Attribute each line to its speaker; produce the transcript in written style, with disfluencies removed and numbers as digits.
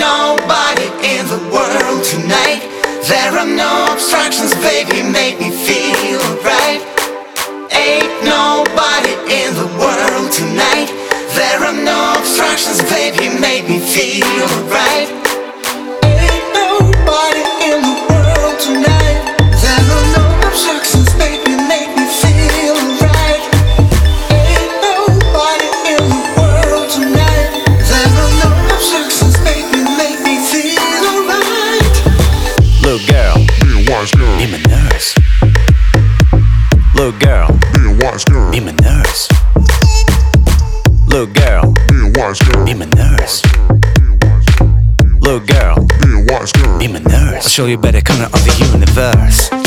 Speaker 1: nobody in the world tonight. There are no obstructions, baby, make me feel right. Ain't nobody in the world tonight. There are no obstructions, baby, make me feel right. Ain't nobody in the world tonight. There are no obstructions, baby, make me feel right. Ain't nobody in the world tonight. There are no obstructions, baby, make me feel right.
Speaker 2: Little girl,
Speaker 3: be a wise girl,
Speaker 2: be my nurse. Little girl,
Speaker 3: be a wise girl,
Speaker 2: be my nurse. Little girl,
Speaker 3: be a wise girl,
Speaker 2: be my nurse. Little girl,
Speaker 3: be a wise girl,
Speaker 2: be my nurse. I'll show you better corner of the universe.